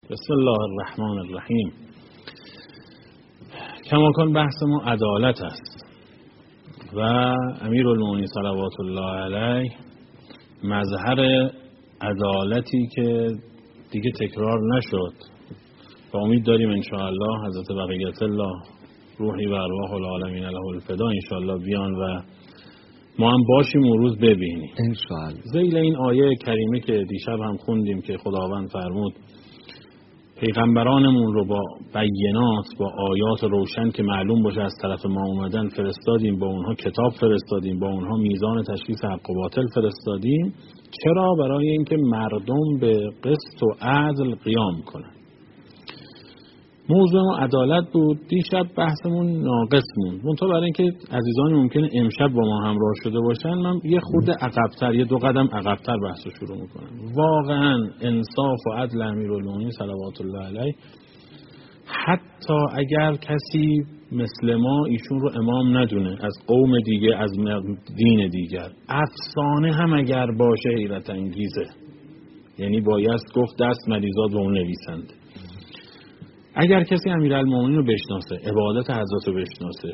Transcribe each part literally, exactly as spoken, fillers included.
بسم الله الرحمن الرحیم. کماکان بحث ما عدالت است و امیرالمومنین صلوات الله علیه مظهر عدالتی که دیگه تکرار نشد و امید داریم انشاءالله حضرت بقیت الله روحی و ارواح العالمین له الفدا انشاءالله بیان و ما هم باشیم و روز ببینیم انشاءالله. ذیل این آیه کریمه که دیشب هم خوندیم که خداوند فرمود پیغمبرانمون رو با بینات، با آیات روشن که معلوم باشه از طرف ما اومدن فرستادیم، با اونها کتاب فرستادیم، با اونها میزان تشخیص حق و باطل فرستادیم. چرا؟ برای اینکه مردم به قسط و عدل قیام کنن. موضوع ما عدالت بود. دیشب بحثمون ناقص موند. منتها برای اینکه عزیزان ممکنه امشب با ما همراه شده باشن، من یه خورده عقب‌تر، یه دو قدم عقب‌تر بحث رو شروع میکنم. واقعا انصاف و عدل امیرالمومنین صلوات الله علیه، حتی اگر کسی مثل ما ایشون رو امام ندونه، از قوم دیگه، از دین دیگر، افسانه هم اگر باشه حیرت انگیزه. یعنی باید گفت دست مریضات به اون نویسند. اگر کسی امیرالمومنین رو بشناسه، عبادت حضرت رو بشناسه،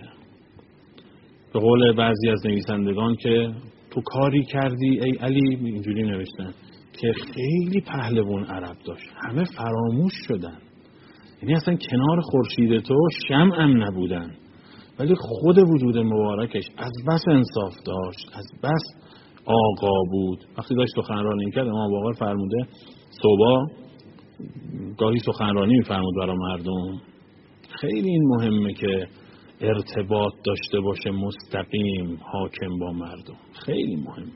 به قول بعضی از نویسندگان که تو کاری کردی ای علی، اینجوری نوشتن که خیلی پهلوان عرب داشت، همه فراموش شدن. یعنی اصلا کنار خورشید تو شمعم نبودن، ولی خود وجود مبارکش از بس انصاف داشت، از بس آقا بود. وقتی داشت سخنرانی می‌کرد امام باقر فرموده صبح گاهی سخنرانی می‌فرمود برای مردم. خیلی این مهمه که ارتباط داشته باشه مستقیم حاکم با مردم، خیلی مهم.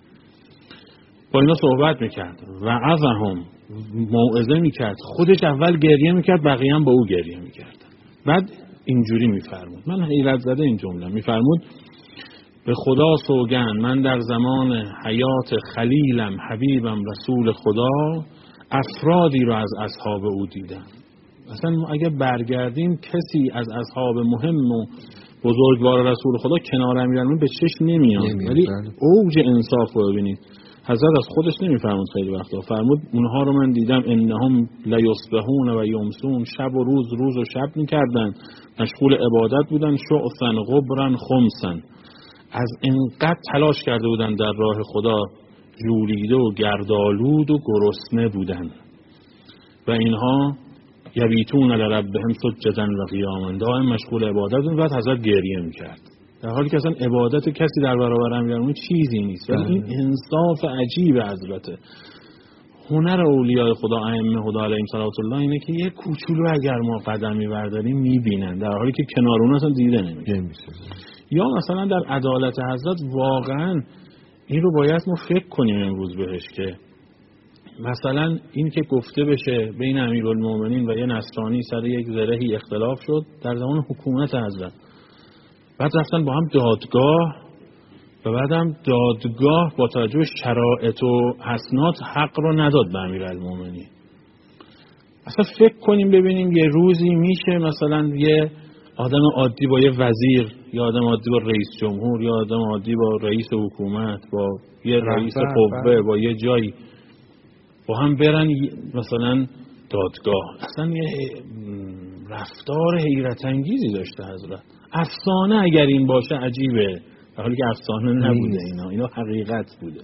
با اینا صحبت میکرد، وعظهم، موعظه میکرد، خودش اول گریه میکرد، بقیه هم با او گریه میکرد. بعد اینجوری میفرمود، من حیرت زده این جمله، میفرمود به خدا سوگند من در زمان حیات خلیلم حبیبم رسول خدا افرادی رو از اصحاب او دیدم. اصلا اگه برگردیم کسی از اصحاب مهم و بزرگوار رسول خدا کنار امیرالمومنین به چشم نمیاد، ولی اوج انصاف رو ببینید. حضرت از خودش نمیفرمود، خیلی وقتا فرمود اونها رو من دیدم انهم لیصبحون و یمسون، شب و روز، روز و شب میکردن، مشغول عبادت بودن، شعثن غبرن خمسن، از انقدر تلاش کرده بودن در راه خدا، جولیده و گردآلود و گرسنه بودن. و اینها یبیتون لربهم سجدا و قیاما، دائم مشغول عبادت بودن. بعد حضرت گریه میکرد، در حالی که اصلا عبادت کسی در برابر امیرالمومنین چیزی نیست. ولی این انصاف عجیب حضرته. هنر اولیاء خدا ائمه خدا علیهم صلوات الله اینه که یه کوچولو اگر ما قدم می‌برداریم میبینن، در حالی که کنار اون اصلا دیده نمیشه. یا مثلا در عدالت حضرت واقعا این رو باید ما فکر کنیم امروز بهش، که مثلا این که گفته بشه بین امیرالمومنین و یه نصرانی سر یک زرهی اختلاف شد در زمان حکومت حضرت، بعد رفتن با هم دادگاه و بعدم دادگاه با توجه به شرایط و اسناد حق رو نداد به امیرالمومنین. اصلا فکر کنیم ببینیم یه روزی میشه مثلا یه آدم عادی با یه وزیر، یا آدم عادی با رئیس جمهور، یا آدم عادی با رئیس حکومت، با یه رئیس قوه، با یه جایی، با هم برن مثلا دادگاه. اصلا یه رفتار حیرت انگیزی داشته حضرت. افسانه اگر این باشه عجیبه، در حالی که افسانه نبوده، اینا اینا حقیقت بوده.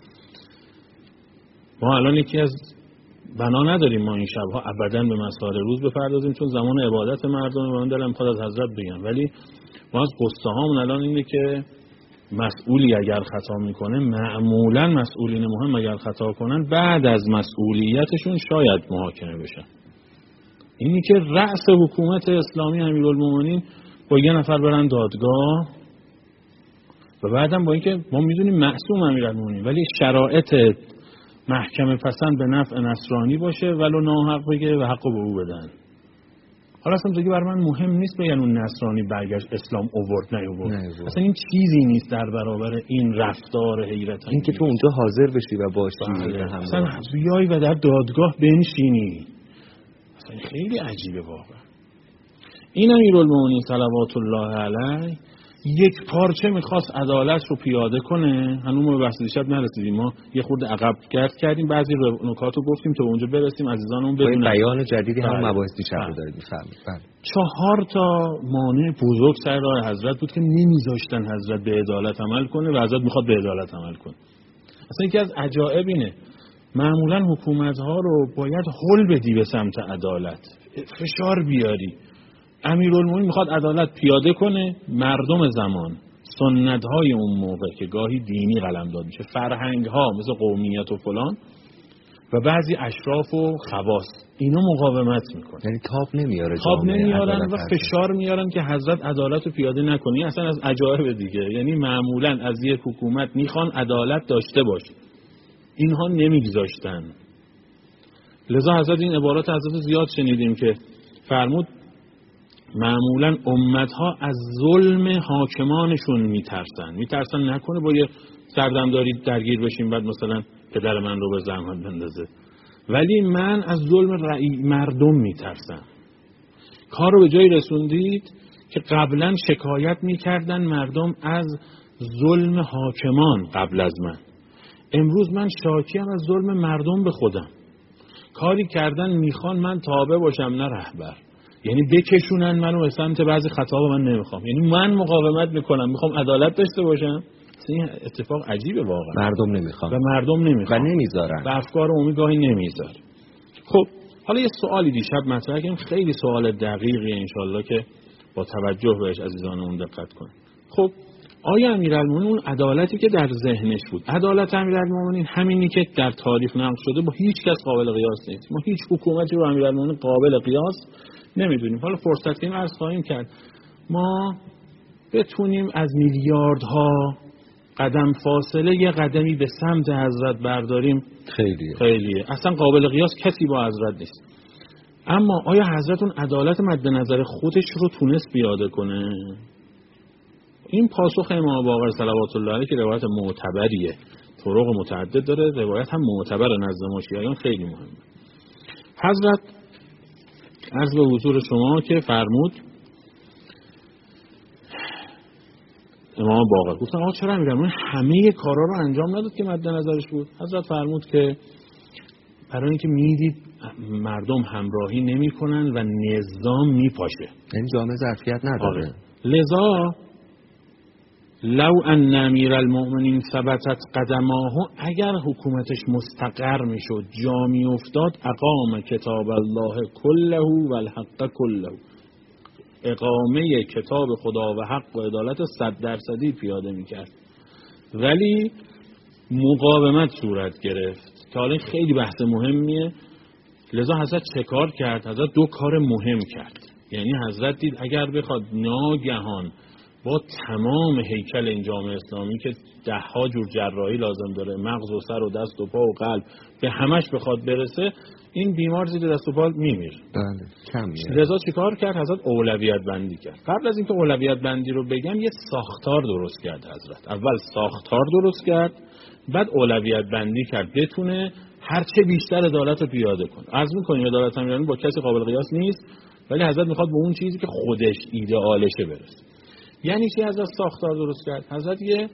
ما الان یکی از بنا نداریم ما این شبها ابدا به مسائل روز بپردازیم، چون زمان عبادت مردم و من دلم میخواد از حضرت بگم. ولی ما از قصه هامون الان اینه که مسئولی اگر خطا میکنه، معمولا مسئولین مهم اگر خطا کنن بعد از مسئولیتشون شاید محاکمه بشن. اینی که رأس حکومت اسلامی امیرالمومنین با یه نفر برن دادگاه و بعدم با اینکه ما میدونیم معصوم امیرالمومنین، ولی شرایط محکمه پسند به نفع نصرانی باشه ولو ناحق بگه و حقو به او بدن. حالا اصلا دیگه برای من مهم نیست بگن اون نصرانی برگشت اسلام اوورد نیوورد، اصلا این چیزی نیست در برابر این رفتار حیرت انگیز. این که تو اونجا حاضر بشی و باشی، اصلا بیای و در دادگاه بنشینی، اصلا خیلی عجیبه واقعا. این امیرالمومنین صلوات الله علیه یک پارچه میخواست عدالت رو پیاده کنه. هنوز ما به بحث دیشب نرسیدیم، ما یه خورده عقب گرد کردیم، بعضی نکات رو گفتیم تا اونجا برسیم عزیزانمون بدونن. بیان جدیدی هم مباحث دیشب رو دارید می‌فهمید. چهار تا مانع بزرگ سر راه حضرت بود که نمیذاشتن حضرت به عدالت عمل کنه و حضرت میخواد به عدالت عمل کنه. اصلا یکی از عجایب اینه معمولا حکومت‌ها رو باید هل بدی به سمت عدالت، فشار بیاری. امیرالمومنین میخواد عدالت پیاده کنه، مردم زمان سنت‌های اون موقع که گاهی دینی قلمداد میشه، فرهنگ‌ها مثل قومیت و فلان و بعضی اشراف و خواص، اینا مقاومت میکنن، یعنی تاب نمیاره، تاب نمیارن و فشار میارن که حضرت عدالت رو پیاده نکنی. اصلا از عجایب دیگه، یعنی معمولا از یک حکومت میخوان عدالت داشته باشه، اینها نمیگذاشتن. لذا حضرت این عبارات حضرت زیاد شنیدیم که فرمود معمولا امتها از ظلم حاکمانشون میترسن، میترسن نکنه با یه سردمداری درگیر بشیم بعد مثلا پدر من رو به زحمت بندازه، ولی من از ظلم رعی مردم میترسم. کار رو به جایی رسوندید که قبلا شکایت میکردن مردم از ظلم حاکمان قبل از من، امروز من شاکیم از ظلم مردم به خودم. کاری کردن میخوان من تابع باشم نه رهبر، یعنی بکشونن منو به سمت بعضی خطاها من نمیخوام، یعنی من مقاومت میکنم، میخوام عدالت داشته باشم. این اتفاق عجیبه واقعا، مردم نمیخوان و مردم نمیخوان و نمیذارن و افکار عمومی گاهی نمیذاره. خب حالا یه سوالی دیشب مطرح کردیم، خیلی سوال دقیقیه، انشالله که با توجه بهش عزیزانمون دقت کنن. خب آیا امیرالمومنین اون عدالتی که در ذهنش بود، عدالت امیرالمومنین همینی که در تاریخ نقل شده با هیچ کس قابل قیاس نیست، ما هیچ حکومتی رو امیرالمومنین قابل قیاس نمیدونیم. حالا فرصت کنیم عرض خواهیم کرد ما بتونیم از میلیاردها قدم فاصله یه قدمی به سمت حضرت برداریم، خیلیه خیلیه، اصلا قابل قیاس کسی با حضرت نیست. اما آیا حضرت اون عدالت مد نظر خودش رو تونست پیاده کنه؟ این پاسخ امام باقر صلوات الله علیه که روایت معتبریه، طرق متعدد داره، روایت هم معتبر نزد ما شیعیان، خیلی مهمه. حضرت عرض به حضور شما که فرمود امام باقر گفتن آقا چرا امیرالمومنین همه کارا رو انجام نداد که مد نظرش بود؟ حضرت فرمود که برای اینکه میدید مردم همراهی نمیکنن و نظام میپاشه، این جامعه ظرفیت نداره. آره. لذا لو ان امیرالمومنین ثبتت قدماه، اگر حکومتش مستقر میشد جا میافتاد، اقام کتاب الله کله و الحق کله، اقامه کتاب خدا و حق و عدالت صد درصدی پیاده میکرد، ولی مقاومت صورت گرفت که حالا خیلی بحث مهمیه. لذا حضرت چه کار کرد؟ حضرت دو کار مهم کرد. یعنی حضرت دید اگر بخواد ناگهان با تمام هیکل این جامعه اسلامی که ده ها جور جراحی لازم داره، مغز و سر و دست و پا و قلب، به همش بخواد برسه، این بیمار زیر دست و پا میمیره. بله کم میاد. لذا چیکار کرد؟ حضرت اولویت بندی کرد. قبل از اینکه اولویت بندی رو بگم یه ساختار درست کرد حضرت. اول ساختار درست کرد، بعد اولویت بندی کرد بتونه هرچه بیشتر عدالت رو پیاده کنه. عرض می‌کنیم عدالت امیرالمومنین با کسی قابل قیاس نیست، ولی حضرت میخواد به اون چیزی که خودش ایدئالشه برسه. یعنی چی حضرت ساختار درست کرد؟ حضرت یه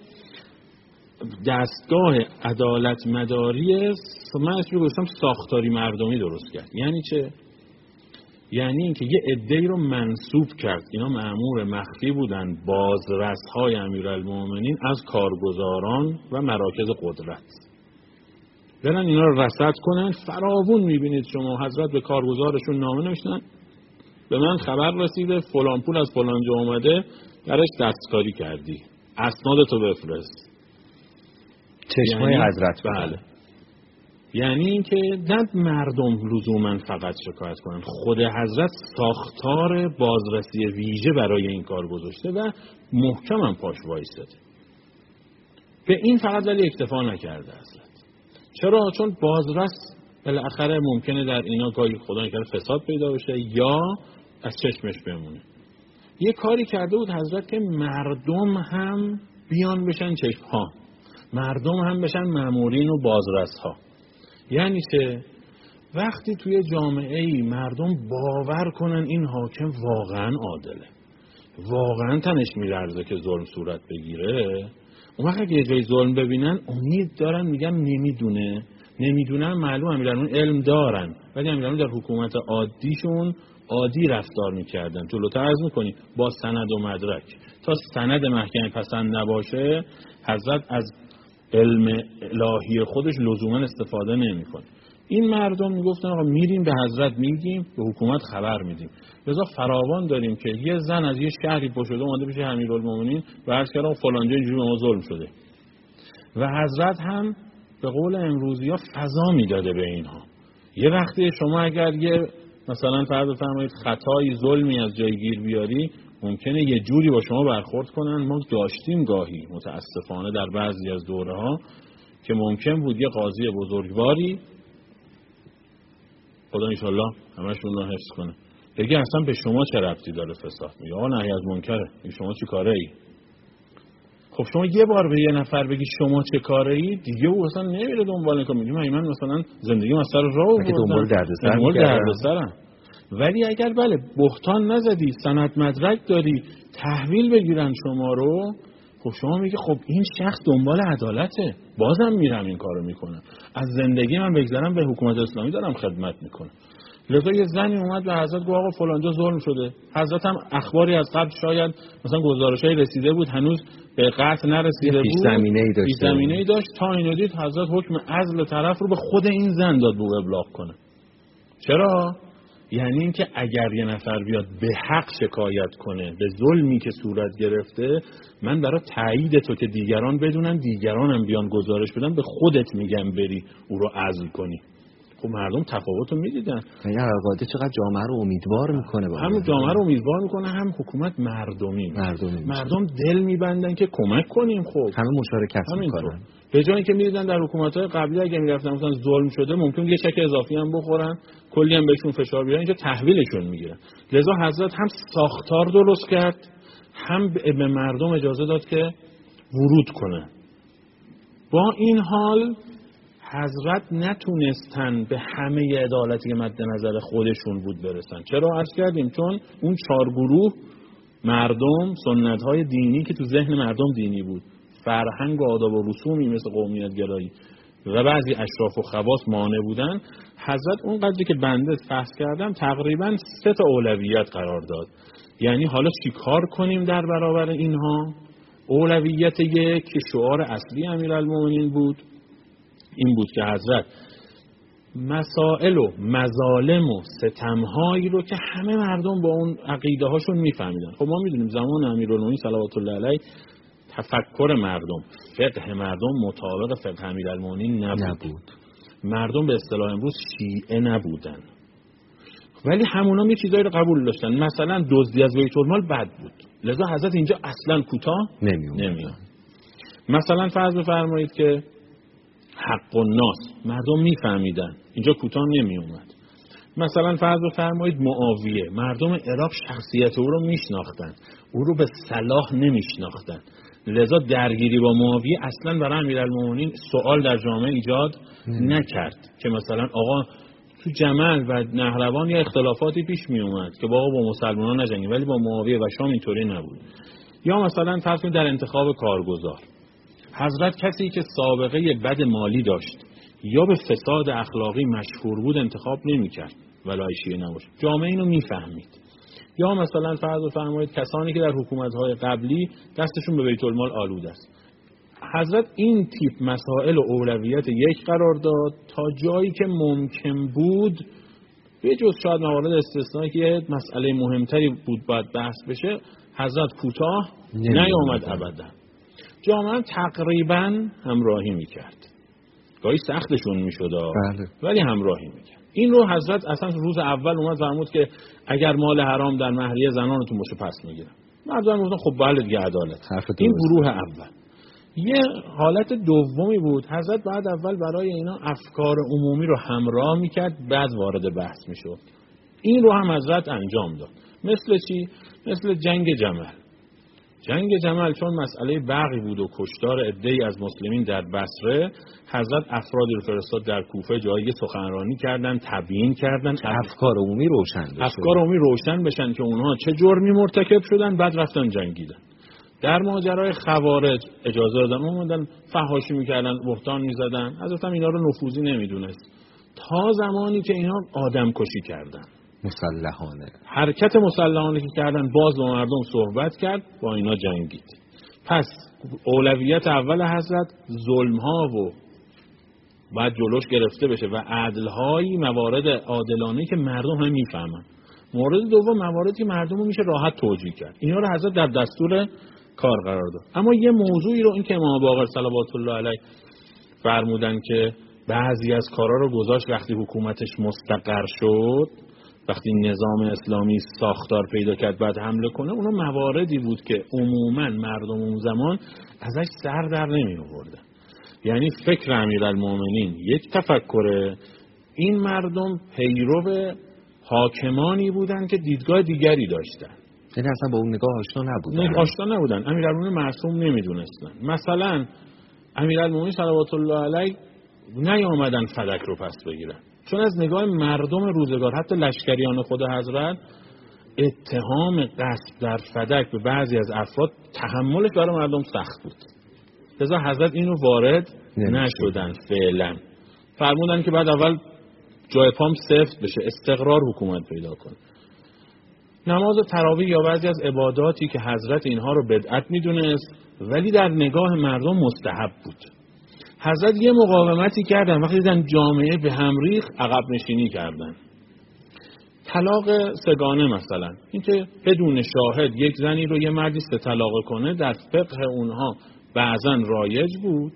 دستگاه عدالت مداری، من اسمش رو گذاشتم ساختاری مردمی درست کرد. یعنی چه؟ یعنی اینکه یه عده‌ای رو منصوب کرد، اینا مأمور مخفی بودن، بازرس‌های امیرالمومنین از کارگزاران و مراکز قدرت، برن اینا رو رصد کنن. فراوون میبینید شما حضرت به کارگزارشون نامه نوشتن، به من خبر رسیده فلان پول از فلان جا اومده، درش دستکاری کردی، اسنادتو بفرست. چشمای یعنی حضرت بله. بله. یعنی اینکه نه مردم لزوما فقط شکایت کنن، خود حضرت ساختار بازرسی ویژه برای این کار گذاشته و محکم هم پاش وایساده. به این فقط ولی اکتفا نکرده حضرت. چرا؟ چون بازرس بالاخره ممکنه در اینا گاهی خدا نکنه فساد پیدا بشه یا از چشمش بمونه. یه کاری کرده بود حضرت که مردم هم بیان بشن چشم ها، مردم هم بشن مامورین و بازرس ها. یعنی چه؟ وقتی توی جامعه ای مردم باور کنن این حاکم واقعا عادله، واقعا تنش میلرزه که ظلم صورت بگیره، اون وقت اگه یه جای ظلم ببینن امید دارن، میگم نمیدونه نمیدونن معلوم امیرالمومنین علم دارن، ولی امیرالمومنین در حکومت عادیشون عادی رفتار میکردن. جلوتر عرض میکنی با سند و مدرک، تا سند محکمه پسند نباشه حضرت از علم الهی خودش لزوما استفاده نمیکنه. این مردم میگفتن آقا میریم به حضرت میگیم، به حکومت خبر میدیم. لذا فراوان داریم که یه زن از یه شهری پشده اومده پیش امیرالمومنین و عرض کرده فلانجا اینجوری به ما ظلم شده و حضرت هم به قول امروزی ها فضا میداده به اینها. یه وقتی شما اگر یه مثلا فرض بفرمایید خطایی ظلمی از جای گیر بیاری، ممکنه یه جوری با شما برخورد کنن. ما داشتیم گاهی متاسفانه در بعضی از دوره ها که ممکن بود یه قاضی بزرگواری، خدا انشالله همشون رو حفظ کنه، بگه اصلا به شما چه ربطی داره فساد؟ میگه آقا نهی از منکره، این شما چی کاره ای؟ خب شما یه بار به یه نفر بگی شما چه کاره ای، دیگه او اصلا نمیره دنبال نکنه. میگه من مثلا زندگی من سر راه آوردم، دنبال دردسر دنبال دردسرم. ولی اگر بله بهتان نزدی، سند مدرک داری، تحویل بگیرن شما رو، خب شما میگه خب این شخص دنبال عدالته، بازم میرم این کارو میکنم، از زندگی من بگذرم به حکومت اسلامی دارم خدمت میکنم. لذا یه زنی اومد به حضرت گفت آقا فلانجا ظلم شده. حضرت هم اخباری از قبل شاید مثلا گزارشای رسیده بود، هنوز به قطع نرسیده بود، پیش زمینه‌ای داشت. پیش زمینه‌ای داشت تا اینو دید حضرت حکم عزل طرف رو به خود این زن داد به ابلاغ کنه. چرا؟ یعنی اینکه اگر یه نفر بیاد به حق شکایت کنه به ظلمی که صورت گرفته، من برای تایید تو که دیگران بدونن، دیگرانم بیان گزارش بدن، به خودت میگم بری او رو عزل کنی. خب مردم تفاوت رو میدیدن. یعنی القاعده چقدر جامعه رو امیدوار میکنه، هم جامعه رو امیدوار میکنه، هم حکومت مردمی مردمی مردم دل میبندن که کمک کنیم. خب همه مشارکت میکنن، به جای اینکه میدیدن در حکومت‌های قبلی اگه میرفتن مثلا ظلم شده ممکن یه چک اضافی هم بخورن، کلی هم بهشون فشار بیارن، اینجا تحویلشون میگیرن. لذا حضرت هم ساختار درست کرد، هم به مردم اجازه داد که ورود کنن. با این حال حضرت نتونستن به همه عدالتی که مد نظر خودشون بود برسن. چرا عرض کردیم؟ چون اون چهار گروه مردم، سنت‌های دینی که تو ذهن مردم دینی بود، فرهنگ و آداب و رسومی مثل قومیت گرایی و بعضی اشراف و خواص مانع بودن. حضرت اون قدری که بنده فحص کردم تقریبا سه تا اولویت قرار داد. یعنی حالا چی کار کنیم در برابر اینها؟ اولویت یک که شعار اصلی امیرالمومنین بود، این بود که حضرت مسائل و مظالم و ستمهایی رو که همه مردم با اون عقیده هاشون میفهمیدن. خب ما میدونیم زمان امیرالمومنین صلوات الله علیه تفکر مردم، فقه مردم مطابق فقه امیرالمومنین نبود. نبود. مردم به اصطلاح امروز شیعه نبودن، ولی همونا یه چیزایی رو قبول داشتن. مثلا دزدی از بیت المال بد بود، لذا حضرت اینجا اصلا کوتاه نمیاد. مثلا فرض بفرمایید که حق الناس مردم میفهمیدن، اینجا کوتاه نمی اومد. مثلا فرض بفرمایید معاویه، مردم عراق شخصیت او رو میشناختن، او رو به صلاح نمیشناختن، لذا درگیری با معاویه اصلا برای امیرالمومنین سوال در جامعه ایجاد نکرد که مثلا آقا تو جمل و نهروان یا اختلافاتی پیش می اومد که با با مسلمانان نجنگیم، ولی با معاویه و شام اینطوری نبود. یا مثلا فرض کنید در انتخاب کارگزار، حضرت کسی که سابقه بد مالی داشت یا به فساد اخلاقی مشهور بود انتخاب نمی کرد ولای شیعه نباشه، جامعه اینو میفهمید. یا مثلا فرض بفرمایید کسانی که در حکومت‌های قبلی دستشون به بیت المال آلوده است، حضرت این تیپ مسائل و اولویت یک قرار داد تا جایی که ممکن بود، به جز شاید موارد استثنایی که مسئله مهمتری بود باید بحث بشه، حضرت کوتاه نیامد ابدا. جامعه تقریبا همراهی میکرد، گاهی سختشون میشد ولی همراهی میکرد. این رو حضرت اصلا روز اول اومد فرمود که اگر مال حرام در مهریه زنانتون باشه پس میگیرم. مردم گفتن خب بله دیگه عدالت. این گروه اول. یه حالت دومی بود، حضرت بعد اول برای اینا افکار عمومی رو همراه میکرد، بعد وارد بحث میشد. این رو هم حضرت انجام داد. مثل چی؟ مثل جنگ جمل. جنگ جمل چون مسئله بغی بود و کشتار عده‌ای از مسلمین در بصره، حضرت افرادی رو فرستاد در کوفه، جایی سخنرانی کردن، تبیین کردن، افکار عمومی روشن بشه. افکار عمومی روشن بشن که اونها چه جرمی مرتکب شدن، بعد رفتن جنگیدن. در ماجرای خوارج اجازه دادن، اومدن فحاشی میکردن، بهتان میزدن، حضرت هم اینا رو نفوذی نمیدونست تا زمانی که اینا آدم کشی کردن، مسلحانه حرکت مسلحانه که کردن، باز با مردم صحبت کرد، با اینا جنگید. پس اولویت اول حضرت ظلم ها و باید جلوش گرفته بشه و عدل های موارد عادلانه که مردم هم میفهمن. مورد دوم مواردی که مردم رو میشه راحت توجیه کرد، اینا رو حضرت در دستور کار قرار داد. اما یه موضوعی رو این که امام باقر صلوات الله علیه فرمودن که بعضی از کارا رو گذاشت وقتی حکومتش مستقر شد، وقتی نظام اسلامی ساختار پیدا کرد بعد حمله کنه، اونا مواردی بود که عموما مردم اون زمان ازش سر در نمی آوردن. یعنی فکر امیرالمومنین یک تفکره، این مردم پیرو حاکمانی بودن که دیدگاه دیگری داشتن، یعنی اصلا با اون نگاه آشنا نبودن. نه آشنا نبودن. امیرالمومنین معصوم نمیدونستن. مثلا امیرالمومنین صلوات الله علیه نیامدن فدک رو پس بگیرن، چون از نگاه مردم روزگار، حتی لشکریان خود حضرت، اتهام قصد در فدک به بعضی از افراد تحملش برای مردم سخت بود. لذا حضرت اینو وارد نشدن فعلا. فرمودن که بعد اول جای پام سفت بشه، استقرار حکومت پیدا کنه. نماز تراویح یا بعضی از عباداتی که حضرت اینها رو بدعت میدونست ولی در نگاه مردم مستحب بود، حضرت یه مقاومتی کردن. وقتی دیدن جامعه به هم ریخت، عقب نشینی کردن. طلاق سگانه مثلا، اینکه بدون شاهد یک زنی رو یه مردی سه طلاق کنه، در فقه اونها بعضا رایج بود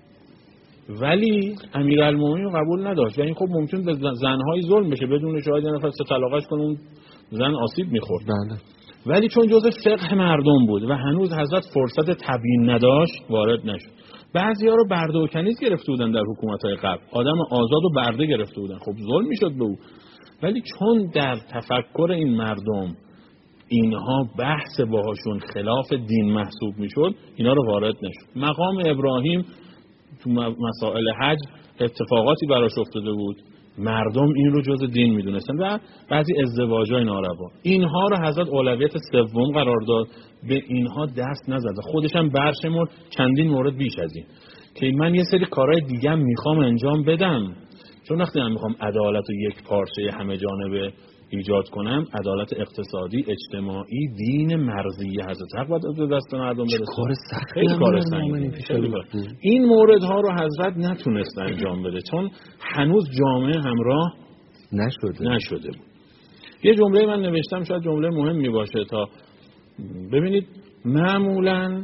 ولی امیرالمومنین قبول نداشت. یعنی خب ممکن به زنهای ظلم بشه، بدون شاهد یه نفر سه طلاقش کنه، اون زن آسیب میخورد. بله. ولی چون جزء فقه مردم بود و هنوز حضرت فرصت تبیین نداشت، وارد نشد. بعضی ها رو برده و کنیز گرفته بودن در حکومت‌های قبل، آدم آزاد و برده گرفته بودن، خب ظلم میشد به او. ولی چون در تفکر این مردم اینها بحث باهاشون خلاف دین محسوب میشد، اینا رو وارد نشد. مقام ابراهیم تو مسائل حج اتفاقاتی براش افتاده بود، مردم این رو جز دین میدونستن و بعضی ازدواجای ناروا، اینها رو حضرت اولویت سوم قرار داد، به اینها دست نزد. خودش هم برشمرد چندین مورد بیش از این که من یه سری کارهای دیگه هم میخوام انجام بدم، چون وقتی من میخوام عدالت رو یک پارچه همه جانبه ایجاد کنم، عدالت اقتصادی، اجتماعی، دین، مرضیه حضرت حق باید به دست مردم برسه. کار سختی، خیلی کار سنگینه. این موردها رو حضرت نتونست انجام بده چون هنوز جامعه همراه نشده نشده بود. یه جمله من نوشتم، شاید جمله مهمی باشه. تا ببینید معمولاً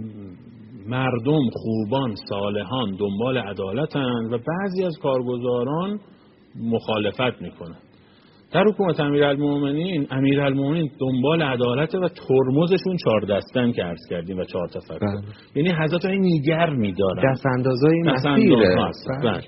مردم خوبان صالحان دنبال عدالتن و بعضی از کارگزاران مخالفت میکنن. در حکومت امیرالمومنین امیرالمومنین دنبال عدالت و ترمزشون چهار دستن که عرض کردیم و چهار تفکر، یعنی حضرت های نیگر میدارن، دست اندازهای مسیره. بله.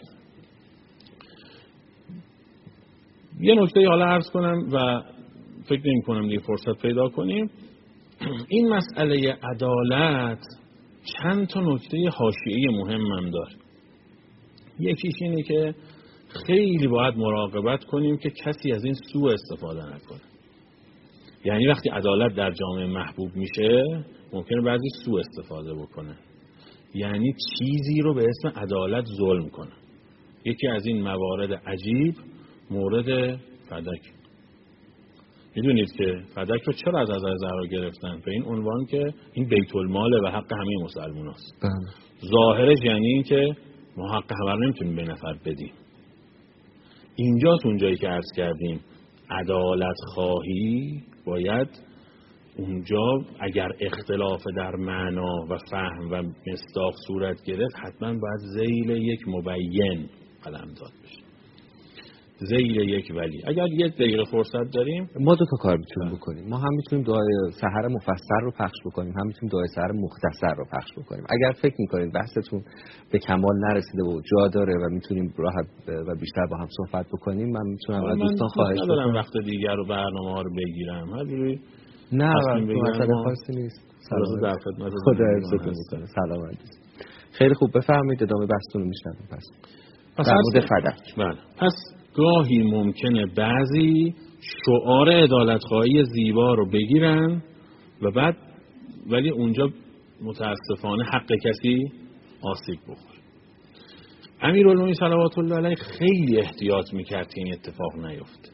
یه نکته حالا عرض کنم و فکر نمی کنم دیگه فرصت پیدا کنیم. این مسئله عدالت چند تا نکته حاشیه‌ای مهمم داره. یکیش اینه که خیلی باید مراقبت کنیم که کسی از این سوء استفاده نکنه. یعنی وقتی عدالت در جامعه محبوب میشه ممکنه بعضی سوء استفاده بکنه، یعنی چیزی رو به اسم عدالت ظلم کنه. یکی از این موارد عجیب مورد فدک. میدونید که فدک رو چرا از نظر زهرا گرفتن؟ به این عنوان که این بیت المال و حق همه مسلمان هست. ظاهرش یعنی این که ما حق همه رو نمیتونیم به نفر بدیم. اینجاست اونجایی که عرض کردیم عدالت خواهی باید اونجا اگر اختلاف در معنا و فهم و مصداق صورت گرفت حتما باید ذیل یک مبین قلم داد بشه، ذیل یک ولی. اگر یک دقیقه فرصت داریم ما دو تا کار میتونیم بکنیم. ما هم میتونیم دعای سحر مفصل رو پخش بکنیم، هم میتونیم دعای سحر مختصر رو پخش بکنیم. اگر فکر میکنید بحثتون به کمال نرسیده و جا داره و میتونیم راحت و بیشتر با هم صحبت بکنیم، من میتونم از دوستان خواهش کنم. من ندارم وقت دیگر رو برنامه ها رو بگیرم. همینجوری نه تصمیم بگیرن ما خاصی نیست. سلام در خدمت خدا حفظتون میکنه. سلامت. خیلی خوب، بفرمایید ادامه بحثتون رو میشنویم. پس پس در مورد فدک. بله. پس گاهی ممکنه بعضی شعار عدالت‌خواهی زیبا رو بگیرن و بعد ولی اونجا متاسفانه حق کسی آسیب بخوره. امیرالمومنین صلوات الله علیه خیلی احتیاط میکرد که این اتفاق نیفته.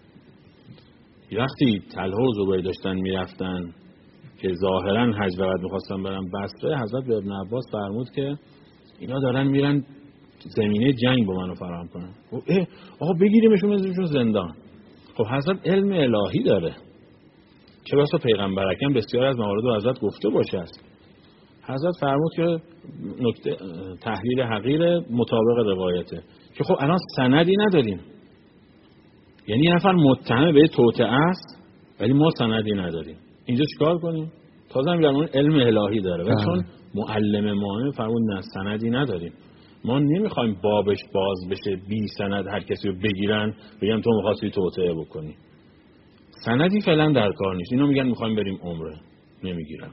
وقتی طلحه و زبیر داشتن میرفتن که ظاهرا حج و بعد میخواستن برن بصره، حضرت به ابن عباس فرمود که اینا دارن میرن زمینه جنگ با منو فراهم کنن. اه آقا بگیریمشون بزنیمشون زندان. خب حضرت علم الهی داره، چه بسا پیغمبر اکرم بسیار از موارد رو حضرت گفته باشه است. حضرت فرمود که نکته تحلیل حقیر مطابق روایته که خب الان سندی نداریم، یعنی یه نفر متهم به توطئه است ولی ما سندی نداریم، اینجا چیکار کنیم؟ تازه امیرالمومنین علم الهی داره و چون معلم ما فرمود نه سندی نداریم، ما نمیخوایم بابش باز بشه بی سند هر کسی رو بگیرن بگن تو می‌خواستی توطئه بکنی. سندی فعلا در کار نیست، اینا میگن میخوایم بریم عمره، نمیگیرن.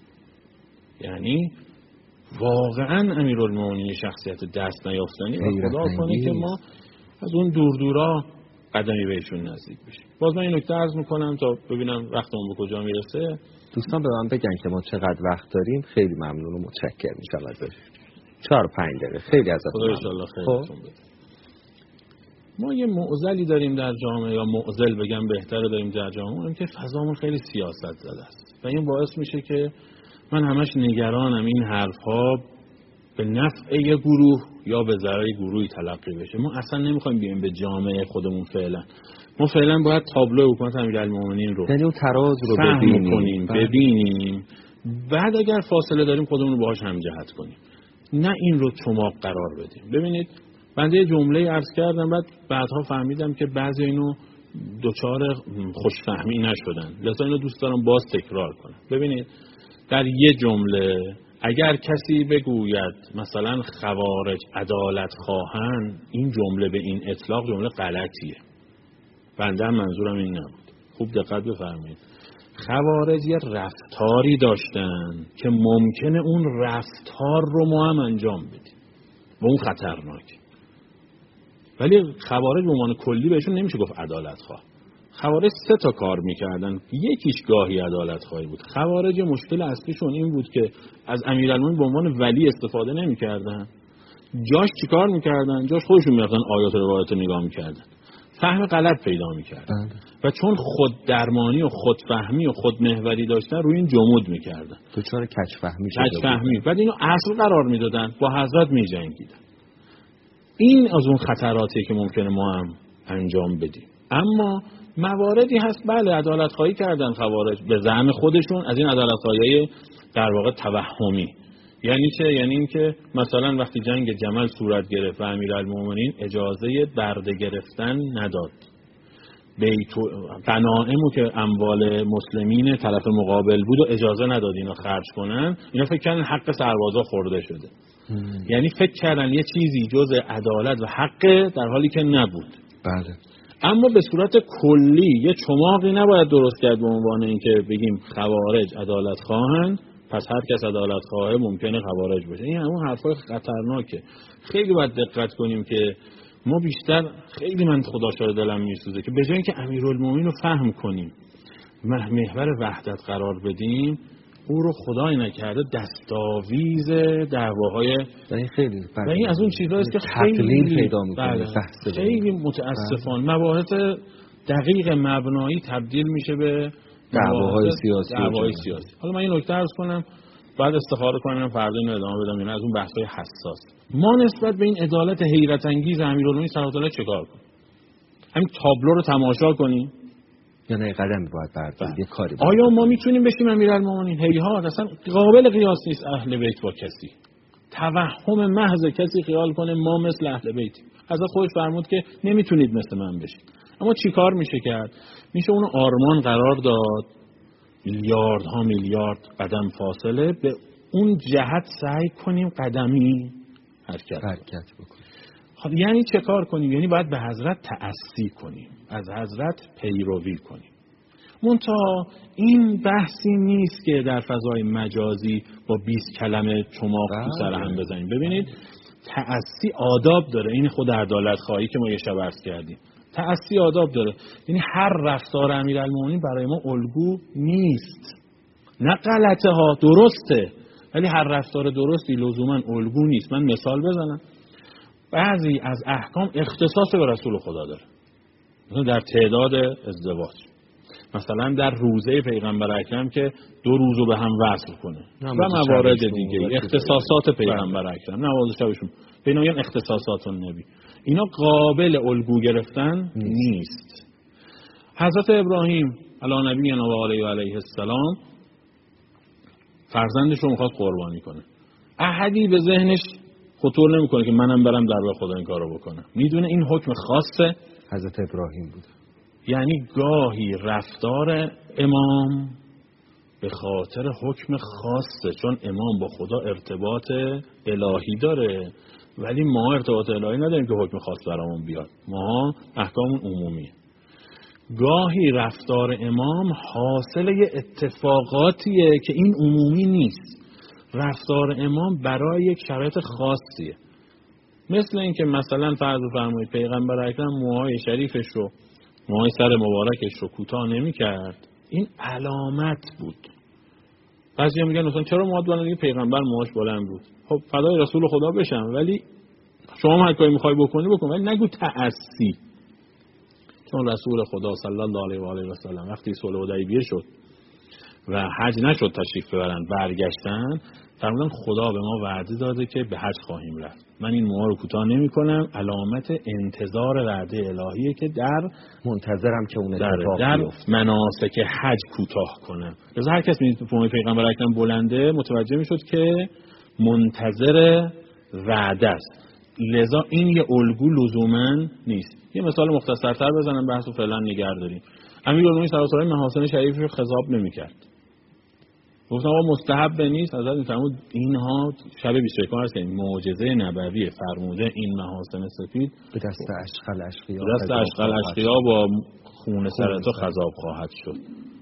یعنی واقعا امیرالمومنین شخصیت دست نیافتنی و خدا کنه که ما از اون دور دورا قدمی بهشون نزدیک بشیم. باز من این نکته عرض میکنم تا ببینم وقتمون به کجا میرسه. دوستان به من بگن که ما چقدر وقت داریم. خیلی ممنون و متشکرم ان شاء الله. چهار پنج دقیقه خیلی ازتون خدا ان شاء الله خیرتون بده. ما یه معضلی داریم در جامعه، یا معضل بگم بهتره، داریم در جامعه، اون که فضامون خیلی سیاست زده است و این باعث میشه که من همش نگرانم این حرف‌ها به نفع یه گروه یا به ضرر گروهی تلقی بشه. ما اصلا نمیخوایم بیایم به جامعه خودمون فعلا. ما فعلا باید تابلو حکومت امیرالمومنین رو یعنی اون تراز رو ببینیم کنیم، ببینیم بعد اگر فاصله داریم خودمون رو باهاش همجهت کنیم، نه این رو چماق قرار بدیم. ببینید بنده یه جمله عرض کردم، بعد بعدها فهمیدم که بعضی اینو دوچار خوشفهمی نشدن، لذا اینو دوست دارم باز تکرار کنم. ببینید در یه جمله اگر کسی بگوید مثلا خوارج عدالت خواهن، این جمله به این اطلاق جمله غلطیه. بنده هم منظورم این نبود. خوب دقت بفرمایید. خوارج یه رفتاری داشتن که ممکنه اون رفتار رو ما هم انجام بدیم و اون خطرناکه، ولی خوارج به عنوان کلی بهشون نمیشه گفت عدالت خواه. خوارج سه تا کار میکردن، یکیش گاهی عدالت خواهی بود. خوارج مشکل اصلیشون این بود که از امیرالمومنین به عنوان ولی استفاده نمیکردن. جاش چیکار میکردن؟ جاش خودشون میرفتن آیات و روایات رو نگاه میکردن، فهم غلط پیدا میکردن و چون خود درمانی و خودفهمی و خودمحوری داشتن روی این جمود میکردن، دوچار کج فهمی شده کج فهمی. بعد اینو اصل قرار میدادن، با حضرت میجنگیدن. این از اون خطراتی که ممکنه ما هم انجام بدیم. اما مواردی هست بله عدالت خواهی کردن خوارج به زعم خودشون، از این عدالت خواهی در واقع توهمی. یعنی چه؟ یعنی این که مثلا وقتی جنگ جمل صورت گرفت و امیرالمومنین اجازه برده گرفتن نداد، بیت غنائمو که اموال مسلمین طرف مقابل بود و اجازه نداد اینا خرج کنن، اینا فکر کردن حق سربازا خورده شده. هم. یعنی فکر کردن یه چیزی جز عدالت و حق در حالی که نبود. بله. اما به صورت کلی یه چماقی نباید درست کرد به عنوان اینکه بگیم خوارج عدالت خواهن پس هر کس عدالت خواهه ممکنه خوارج باشه. این همون حرفای خطرناکه. خیلی باید دقت کنیم که ما بیشتر، خیلی من خدا شاهد دلم میسوزه که به جای اینکه امیرالمومنین رو فهم کنیم، محور وحدت قرار بدیم، او رو خدای نکرده دستاویز دعواهای این خیلی و این از اون چیزهاییست که خیلی پیدا می‌کنه، خیلی متاسفانه مباحث دقیق مبنایی تبدیل میشه به دعواهای سیاسی. دعواهای سیاسی. حالا من این نکته عرض کنم بعد استخاره کنم فردا اینو ادامه بدم. اینا از اون بحث‌های حساس. ما نسبت به این عدالت حیرت انگیز امیرالمومنین صلوات الله چیکار کنیم؟ همین تابلو رو تماشا کنیم یا نه قدم باید برداریم یه کاری باید. آیا ما میتونیم بشیم امیرالمومنین؟ هیهات، اصلا قابل قیاس نیست اهل بیت با کسی. توهم محض کسی خیال کنه ما مثل اهل بیتیم. حضرت خودش فرمود که نمیتونید مثل من بشید. اما چیکار میشه کرد؟ میشه اون آرمان قرار داد، میلیاردها میلیارد قدم فاصله، به اون جهت سعی کنیم قدمی حرکت, حرکت بکنیم. خب یعنی چه کار کنیم؟ یعنی باید به حضرت تأسی کنیم، از حضرت پیروی کنیم. منتها این بحثی نیست که در فضای مجازی با بیست کلمه چماق تو سر هم بزنیم. ببینید تعصی آداب داره، این خود عدالت خواهی که ما یه شب عرض کردیم. تعصی آداب داره، یعنی هر رفتار امیرالمومنین برای ما الگو نیست. نه غلطه ها، درسته، ولی هر رفتار درستی لزوما الگو نیست. من مثال بزنم، بعضی از احکام اختصاص به رسول خدا داره، مثلا در تعداد ازدواج، مثلا در روزه پیغمبر اکرم که دو روزو به هم وصل کنه و موارد دیگه اختصاصات پیغمبر اکرم، نماز شبشون، به اینا میگن اختصاصات النبی. اینا قابل الگو گرفتن نیست. حضرت ابراهیم علی نبینا و علیه و علیه السلام فرزندش رو میخواد قربانی کنه، احدی به ذهنش خطور نمیکنه که منم برم در راه خدا این کارو بکنم، میدونه این حکم خاصه حضرت ابراهیم بود. یعنی گاهی رفتار امام به خاطر حکم خاصه، چون امام با خدا ارتباط الهی داره، ولی ما ارتباط الهی نداریم که حکم خاص برامون بیاد، ما احکام عمومیه. گاهی رفتار امام حاصل یه اتفاقاتیه که این عمومی نیست، رفتار امام برای یک شرایط خاصیه. مثل این که مثلا فرض فرمایید پیغمبر اکرم موهای شریفش رو، موهای سر مبارکش رو کوتاه نمی کرد، این علامت بود. بعضی میگن مثلا چرا موهات بلند؟ دیگه پیغمبر موهاش بلند بود. خب فدای رسول خدا بشم، ولی شما هر کاری میخوای بکنی بکن، ولی نگو تعصی. چون رسول خدا صلی الله علیه و آله و سلم وقتی صلح حدیبیه شد و حج نشد تشریف ببرن، برگشتن، فرمودن خدا به ما وعده داده که به حج خواهیم رفت، من این موها رو کوتاه نمی‌کنم، علامت انتظار وعده الهیه که در منتظرم که اون اتفاق در, در مناسک حج کوتاه کنم. لذا هر کس می‌دید موهای پیغمبر اکرم بلنده متوجه می‌شد که منتظر وعده است. لذا این یه الگو لزوما نیست. یه مثال مختصرتر بزنم بحثو فعلا نگه داریم. امیرالمومنین صلی الله علیه و آله محاسن شریفش رو خضاب نمی‌کرد. گفتم آقا مستحب نیست، حضرت می‌فرمود اینها شب بیست و یکم هست، معجزه نبوی فرموده این محاسن سفید به دست اشقل اشقیا به دست اشقل اشقیا با خون سر تو خضاب خواهد شد.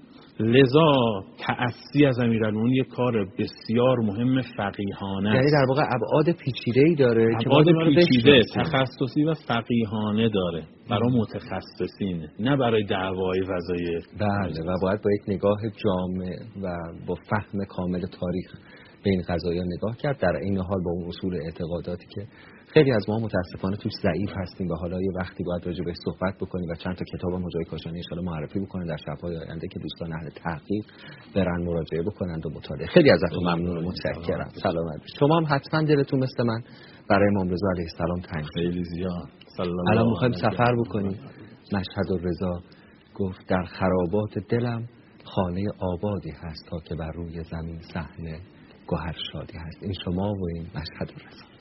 لذا تأسی از امیرالمومنین یک کار بسیار مهم فقیهانه است. یعنی در واقع ابعاد پیچیده‌ای داره که ابعاد پیچیده، تخصصی و فقیهانه داره، برای متخصصینه، نه برای دعوای وظایف. بله، و باید با یک نگاه جامع و با فهم کامل تاریخ به این قضایا نگاه کرد، در این حال با اون اصول اعتقاداتی که خیلی از ما متاسفانه توش ضعیف هستیم و حالا یه وقتی باید راجع بهش صحبت بکنیم و چند تا کتاب مجاهد کاشانی ان شاءالله معرفی بکنیم در شب‌های آینده که دوستان اهل تحقیق برن مراجعه بکنند و مطالعه. خیلی ازتون ممنون و متشکرم. سلامت باشید. شما هم حتما دلتون مثل من برای امام رضا علیه السلام تنگ خیلی زیاد. سلام. الان می‌خوایم سفر بکنیم. مشهد الرضا گفت در خرابات دلم خانه آبادی هست تا که بر روی زمین صحنه گوهر شادی هست. این شما و این مشهد الرضا.